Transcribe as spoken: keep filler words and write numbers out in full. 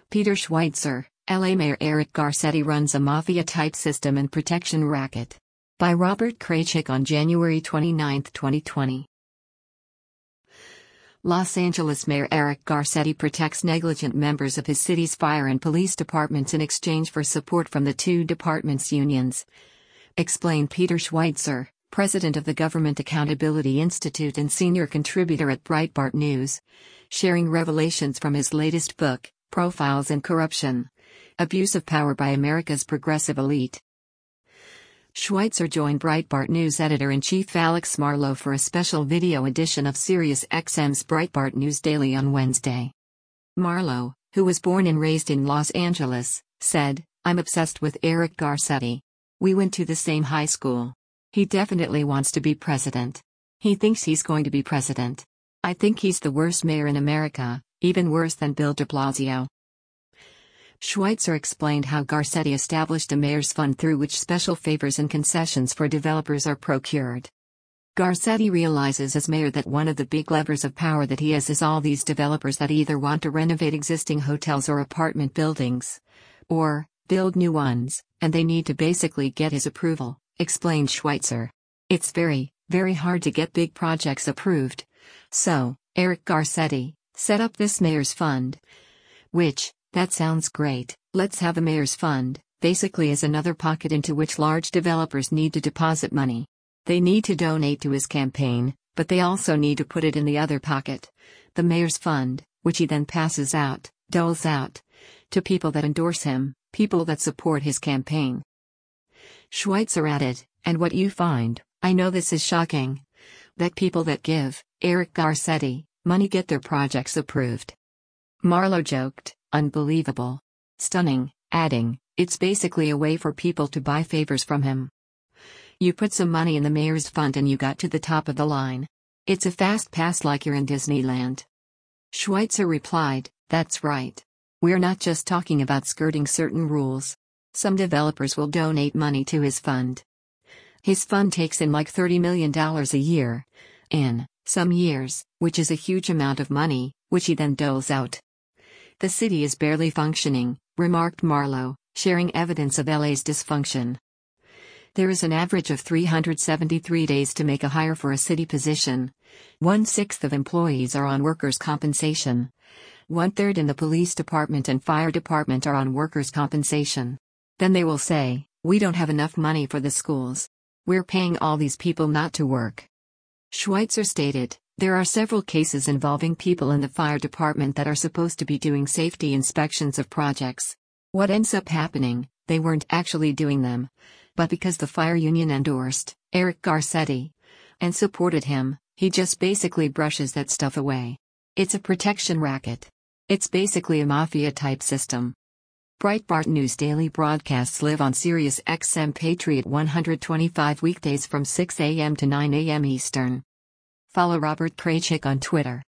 Peter Schweitzer, L A Mayor Eric Garcetti runs a mafia-type system and protection racket. By Robert Kraychik on January twenty-ninth, twenty twenty. Los Angeles Mayor Eric Garcetti protects negligent members of his city's fire and police departments in exchange for support from the two departments' unions. Explained Peter Schweitzer, president of the Government Accountability Institute and senior contributor at Breitbart News, sharing revelations from his latest book, Profiles in Corruption: Abuse of Power by America's Progressive Elite. Schweitzer joined Breitbart News editor-in-chief Alex Marlow for a special video edition of SiriusXM's Breitbart News Daily on Wednesday. Marlow, who was born and raised in Los Angeles, said, "I'm obsessed with Eric Garcetti. We went to the same high school. He definitely wants to be president. He thinks he's going to be president. I think he's the worst mayor in America, even worse than Bill de Blasio." Schweitzer explained how Garcetti established a mayor's fund through which special favors and concessions for developers are procured. Garcetti realizes as mayor that one of the big levers of power that he has is all these developers that either want to renovate existing hotels or apartment buildings, or build new ones, and they need to basically get his approval, explained Schweitzer. It's very, very hard to get big projects approved. So, Eric Garcetti set up this mayor's fund. Which, that sounds great, let's have a mayor's fund, basically as another pocket into which large developers need to deposit money. They need to donate to his campaign, but they also need to put it in the other pocket, the mayor's fund, which he then passes out, doles out, to people that endorse him, people that support his campaign. Schweitzer added, and what you find, I know this is shocking, that people that give Eric Garcetti money get their projects approved. Marlow joked, unbelievable. Stunning, adding, it's basically a way for people to buy favors from him. You put some money in the mayor's fund and you got to the top of the line. It's a fast pass like you're in Disneyland. Schweitzer replied, that's right. We're not just talking about skirting certain rules. Some developers will donate money to his fund. His fund takes in like thirty million dollars a year. In some years, which is a huge amount of money, which he then doles out. The city is barely functioning, remarked Marlow, sharing evidence of L A's dysfunction. There is an average of three hundred seventy-three days to make a hire for a city position. One-sixth of employees are on workers' compensation. One-third in the police department and fire department are on workers' compensation. Then they will say, we don't have enough money for the schools. We're paying all these people not to work. Schweitzer stated, there are several cases involving people in the fire department that are supposed to be doing safety inspections of projects. What ends up happening, they weren't actually doing them. But because the fire union endorsed Eric Garcetti and supported him, he just basically brushes that stuff away. It's a protection racket. It's basically a mafia-type system. Breitbart News daily broadcasts live on SiriusXM Patriot one twenty-five weekdays from six a m to nine a m Eastern. Follow Robert Kraychik on Twitter.